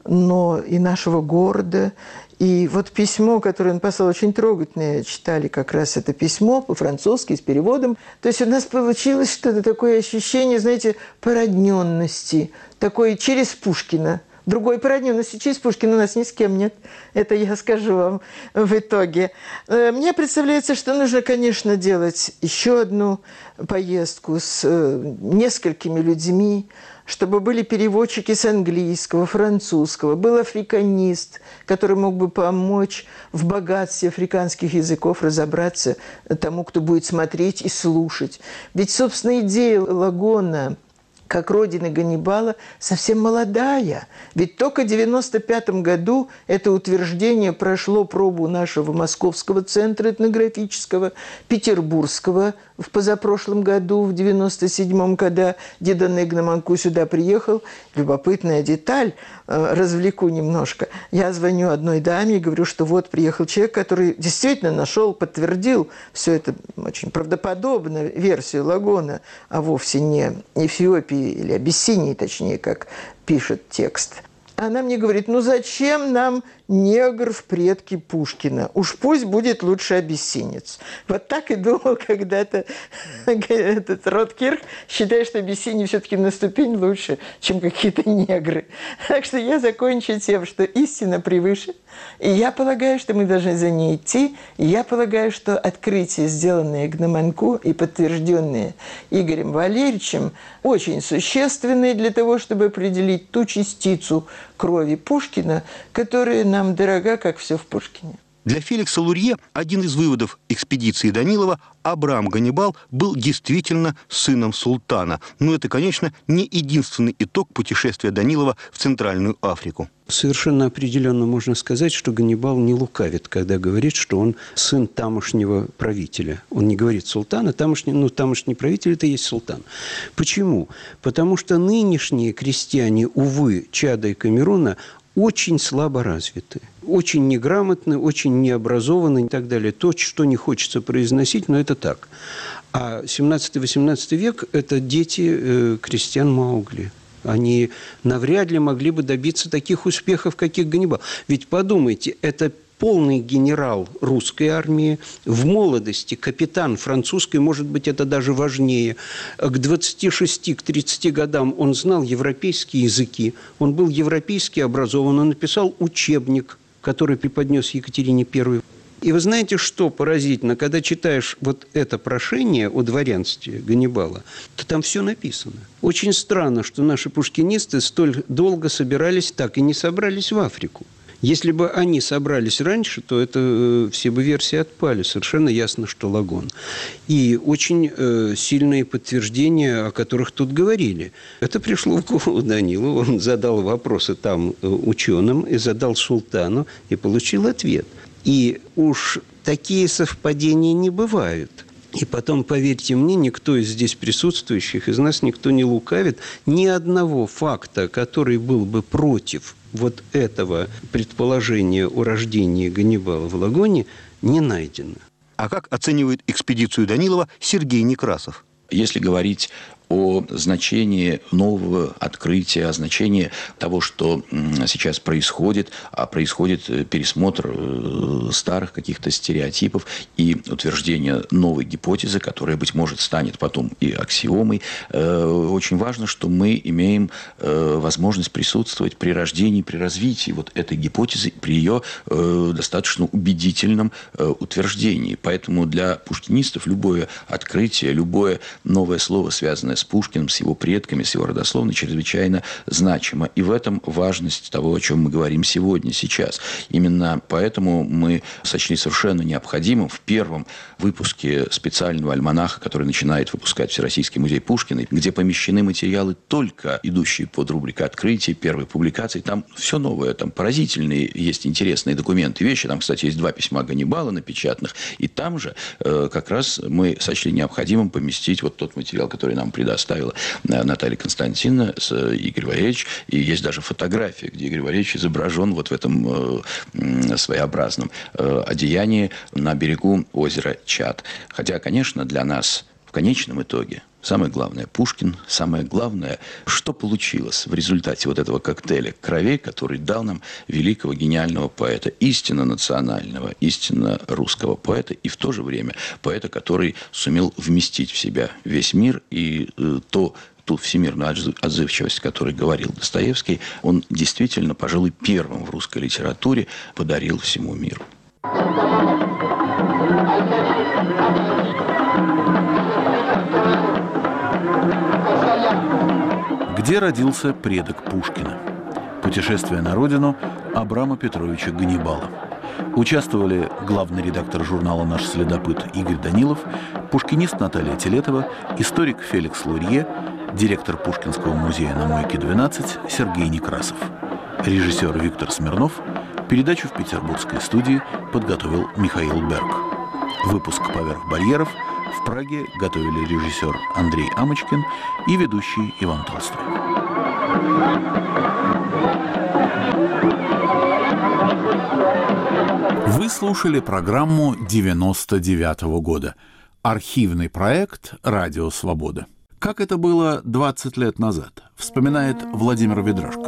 но и нашего города. И вот письмо, которое он послал, очень трогательное, читали как раз это письмо по-французски с переводом. То есть у нас получилось что-то такое ощущение, знаете, породненности, такое через Пушкина. Другой породненности через Пушкина у нас ни с кем нет. Это я скажу вам в итоге. Мне представляется, что нужно, конечно, делать еще одну поездку с несколькими людьми, чтобы были переводчики с английского, французского, был африканист, который мог бы помочь в богатстве африканских языков разобраться тому, кто будет смотреть и слушать. Ведь, собственно, идея Лагона как родины Ганнибала совсем молодая. Ведь только в девяносто пятом году это утверждение прошло пробу нашего Московского центра этнографического, Петербургского в позапрошлом году, в девяносто седьмом, когда Диданег Наманку сюда приехал. Любопытная деталь, развлеку немножко. Я звоню одной даме и говорю, что вот приехал человек, который действительно нашел, подтвердил все это очень правдоподобно, версию Лагона, а вовсе не Эфиопии или Абиссинии, точнее, как пишет текст. Она мне говорит, ну зачем нам негр в предке Пушкина? Уж пусть будет лучше абиссинец. Вот так и думал когда-то этот Роткирх, считая, что Абиссиния все-таки на ступень лучше, чем какие-то негры. Так что я закончу тем, что истина превыше. И я полагаю, что мы должны за ней идти. И я полагаю, что открытия, сделанные Гнаманку и подтвержденные Игорем Валерьевичем, очень существенные для того, чтобы определить ту частицу крови Пушкина, которая нам дорога, как все в Пушкине. Для Феликса Лурье один из выводов экспедиции Данилова – Абрам Ганнибал был действительно сыном султана. Но это, конечно, не единственный итог путешествия Данилова в Центральную Африку. Совершенно определенно можно сказать, что Ганнибал не лукавит, когда говорит, что он сын тамошнего правителя. Он не говорит султана, тамошний, ну, тамошний правитель – это и есть султан. Почему? Потому что нынешние крестьяне, увы, Чада и Камеруна, очень слабо развиты, очень неграмотны, очень необразованы и так далее. То, что не хочется произносить, но это так. А семнадцатый-восемнадцатый век – это дети э, крестьян Маугли. Они навряд ли могли бы добиться таких успехов, каких Ганнибал. Ведь подумайте, это полный генерал русской армии, в молодости капитан французской, может быть, это даже важнее. К двадцати шести, к тридцати годам он знал европейские языки, он был европейски образован, он написал учебник, который преподнес Екатерине Первой. И вы знаете, что поразительно? Когда читаешь вот это прошение о дворянстве Ганнибала, то там все написано. Очень странно, что наши пушкинисты столь долго собирались, так и не собрались в Африку. Если бы они собрались раньше, то это э, все бы версии отпали. Совершенно ясно, что Лагон. И очень э, сильные подтверждения, о которых тут говорили. Это пришло в голову Данилову. Он задал вопросы там э, ученым и задал султану, и получил ответ. И уж такие совпадения не бывают. И потом, поверьте мне, никто из здесь присутствующих, из нас никто не лукавит. Ни одного факта, который был бы против вот этого предположения о рождении Ганнибала в Лагоне, не найдено. А как оценивает экспедицию Данилова Сергей Некрасов? Если говорить о значении нового открытия, о значении того, что сейчас происходит, а происходит пересмотр старых каких-то стереотипов и утверждение новой гипотезы, которая, быть может, станет потом и аксиомой. Очень важно, что мы имеем возможность присутствовать при рождении, при развитии вот этой гипотезы, при ее достаточно убедительном утверждении. Поэтому для пушкинистов любое открытие, любое новое слово, связанное с Пушкиным, с его предками, с его родословной, чрезвычайно значимо. И в этом важность того, о чем мы говорим сегодня, сейчас. Именно поэтому мы сочли совершенно необходимым в первом выпуске специального альманаха, который начинает выпускать Всероссийский музей Пушкина, где помещены материалы, только идущие под рубрикой «Открытие», первой публикации. Там все новое, там поразительные, есть интересные документы, вещи. Там, кстати, есть два письма Ганнибала напечатанных. И там же э, как раз мы сочли необходимым поместить вот тот материал, который нам предоставила Наталья Константиновна с Игорем Валерьевичем. И есть даже фотография, где Игорь Валерьевич изображен вот в этом э, своеобразном э, одеянии на берегу озера Чад. Хотя, конечно, для нас в конечном итоге самое главное Пушкин, самое главное, что получилось в результате вот этого коктейля кровей, который дал нам великого гениального поэта, истинно национального, истинно русского поэта, и в то же время поэта, который сумел вместить в себя весь мир, и э, то, ту всемирную отзывчивость, о которой говорил Достоевский, он действительно, пожалуй, первым в русской литературе подарил всему миру. Где родился предок Пушкина? Путешествие на родину Абрама Петровича Ганнибала. Участвовали главный редактор журнала «Наш следопыт» Игорь Данилов, пушкинист Наталья Телетова, историк Феликс Лурье, директор Пушкинского музея на Мойке двенадцать Сергей Некрасов. Режиссер Виктор Смирнов. Передачу в петербургской студии подготовил Михаил Берг. Выпуск «Поверх барьеров» в Праге готовили режиссер Андрей Амочкин и ведущий Иван Толстой. Вы слушали программу девяносто девятого года. Архивный проект «Радио Свобода». Как это было двадцать лет назад, вспоминает Владимир Ведрашко.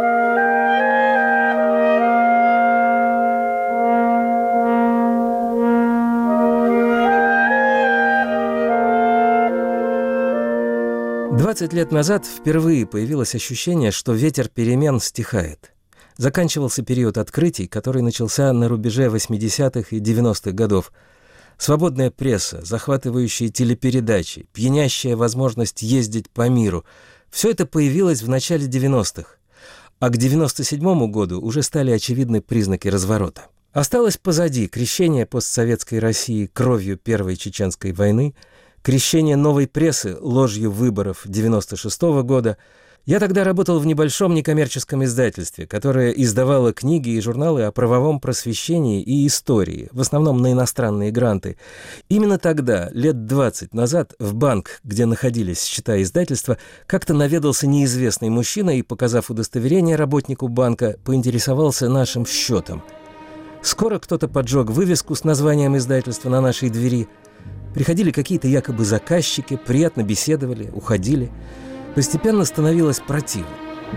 двадцать лет назад впервые появилось ощущение, что ветер перемен стихает. Заканчивался период открытий, который начался на рубеже восьмидесятых и девяностых годов. Свободная пресса, захватывающие телепередачи, пьянящая возможность ездить по миру – все это появилось в начале девяностых. А к девяносто седьмому году уже стали очевидны признаки разворота. Осталось позади крещение постсоветской России кровью Первой Чеченской войны, крещение новой прессы ложью выборов девяносто шестого года. Я тогда работал в небольшом некоммерческом издательстве, которое издавало книги и журналы о правовом просвещении и истории, в основном на иностранные гранты. Именно тогда, лет двадцать назад, в банк, где находились счета издательства, как-то наведался неизвестный мужчина и, показав удостоверение работнику банка, поинтересовался нашим счетом. Скоро кто-то поджег вывеску с названием издательства на нашей двери. Приходили какие-то якобы заказчики, приятно беседовали, уходили. Постепенно становилось противно.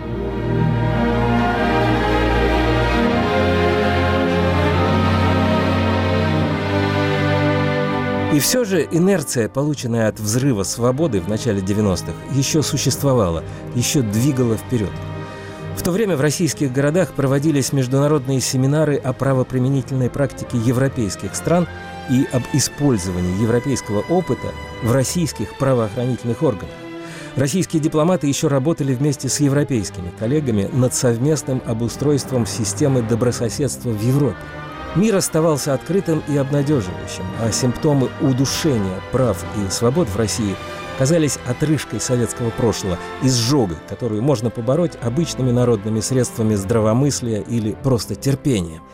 И все же инерция, полученная от взрыва свободы в начале девяностых, еще существовала, еще двигала вперед. В то время в российских городах проводились международные семинары о правоприменительной практике европейских стран и об использовании европейского опыта в российских правоохранительных органах. Российские дипломаты еще работали вместе с европейскими коллегами над совместным обустройством системы добрососедства в Европе. Мир оставался открытым и обнадеживающим, а симптомы удушения прав и свобод в России казались отрыжкой советского прошлого, изжогой, которую можно побороть обычными народными средствами здравомыслия или просто терпением.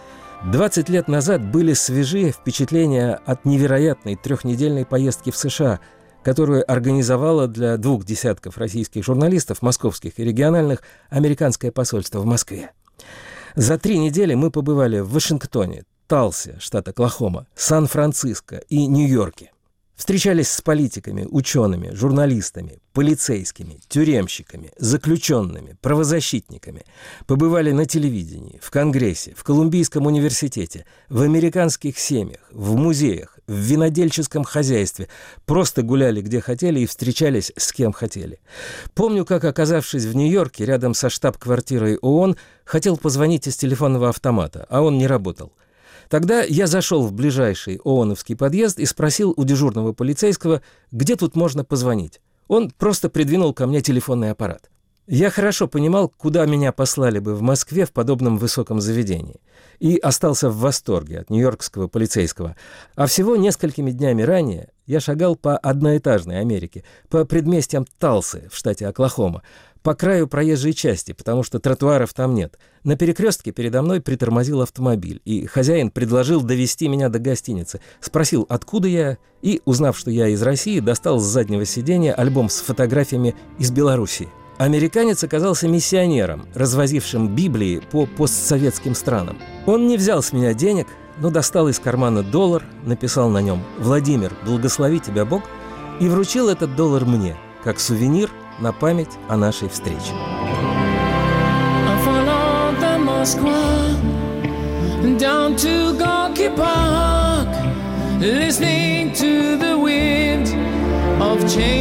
двадцать лет назад были свежие впечатления от невероятной трехнедельной поездки в США, которую организовало для двух десятков российских журналистов, московских и региональных, американское посольство в Москве. За три недели мы побывали в Вашингтоне, Талсе, штат Оклахома, Сан-Франциско и Нью-Йорке. Встречались с политиками, учеными, журналистами, полицейскими, тюремщиками, заключенными, правозащитниками. Побывали на телевидении, в Конгрессе, в Колумбийском университете, в американских семьях, в музеях, в винодельческом хозяйстве. Просто гуляли где хотели и встречались с кем хотели. Помню, как, оказавшись в Нью-Йорке, рядом со штаб-квартирой ООН, хотел позвонить из телефонного автомата, а он не работал. Тогда я зашел в ближайший ООНовский подъезд и спросил у дежурного полицейского, где тут можно позвонить. Он просто придвинул ко мне телефонный аппарат. Я хорошо понимал, куда меня послали бы в Москве в подобном высоком заведении. И остался в восторге от нью-йоркского полицейского. А всего несколькими днями ранее я шагал по одноэтажной Америке, по предместьям Талсы в штате Оклахома, по краю проезжей части, потому что тротуаров там нет. На перекрестке передо мной притормозил автомобиль, и хозяин предложил довести меня до гостиницы. Спросил, откуда я, и, узнав, что я из России, достал с заднего сиденья альбом с фотографиями из Белоруссии. Американец оказался миссионером, развозившим Библии по постсоветским странам. Он не взял с меня денег, но достал из кармана доллар, написал на нем «Владимир, благослови тебя Бог», и вручил этот доллар мне, как сувенир на память о нашей встрече. Down to Gorky Park, listening to the wind of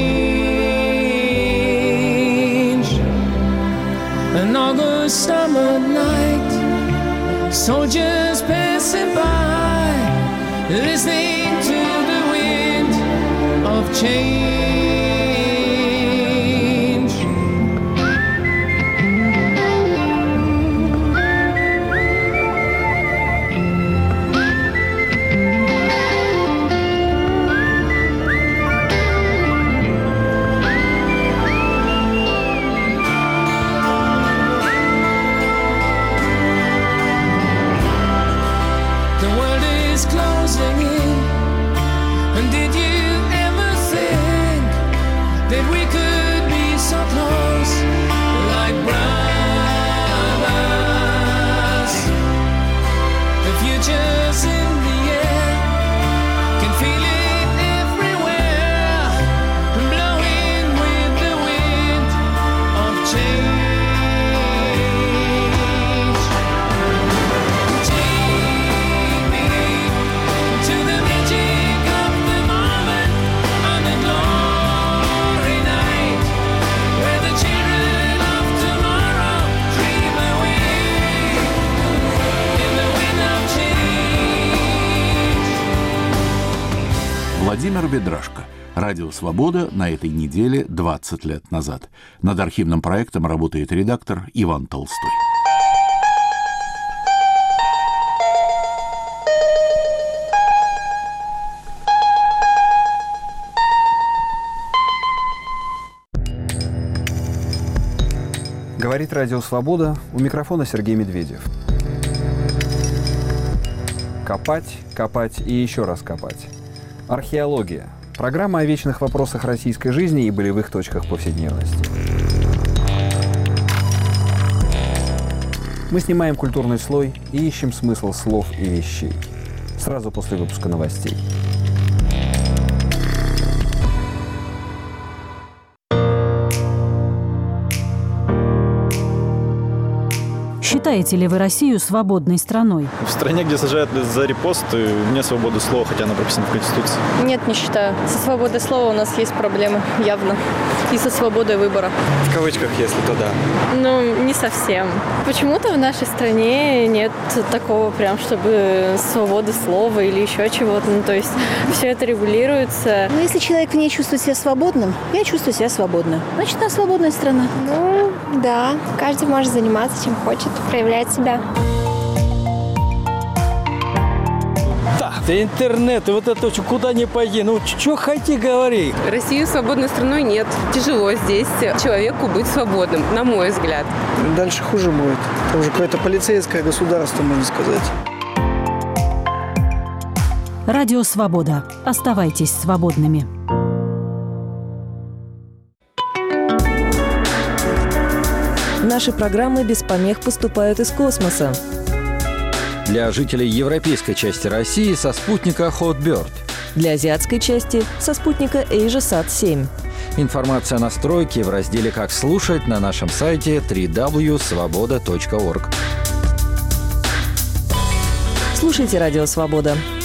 change. An August summer night, soldiers passing by, listening to the wind of change. Владимир Ведрашко. Радио «Свобода» на этой неделе двадцать лет назад. Над архивным проектом работает редактор Иван Толстой. Говорит Радио «Свобода», у микрофона Сергей Медведев. Копать, копать и еще раз копать. Археология. Программа о вечных вопросах российской жизни и болевых точках повседневности. Мы снимаем культурный слой и ищем смысл слов и вещей. Сразу после выпуска новостей. Считаете ли вы Россию свободной страной? В стране, где сажают за репосты, нет свободы слова, хотя она прописана в Конституции. Нет, не считаю. Со свободой слова у нас есть проблемы, явно. И со свободой выбора. В кавычках, если то да. Ну, не совсем. Почему-то в нашей стране нет такого прям, чтобы свободы слова или еще чего-то. Ну, то есть все это регулируется. Ну, если человек в ней чувствует себя свободным, я чувствую себя свободно. Значит, она свободная страна. Ну, да. Каждый может заниматься чем хочет, проявлять себя. Да, да интернет, и вот это куда ни пойди, ну что хоти говори. Россию свободной страной нет. Тяжело здесь человеку быть свободным, на мой взгляд. Дальше хуже будет. Это уже какое-то полицейское государство, можно сказать. Радио «Свобода». Оставайтесь свободными. Наши программы без помех поступают из космоса. Для жителей европейской части России со спутника Hotbird. Для азиатской части со спутника AsiaSat семь. Информация о настройке в разделе «Как слушать» на нашем сайте дабл-ю дабл-ю дабл-ю точка свобода точка орг. Слушайте «Радио Свобода».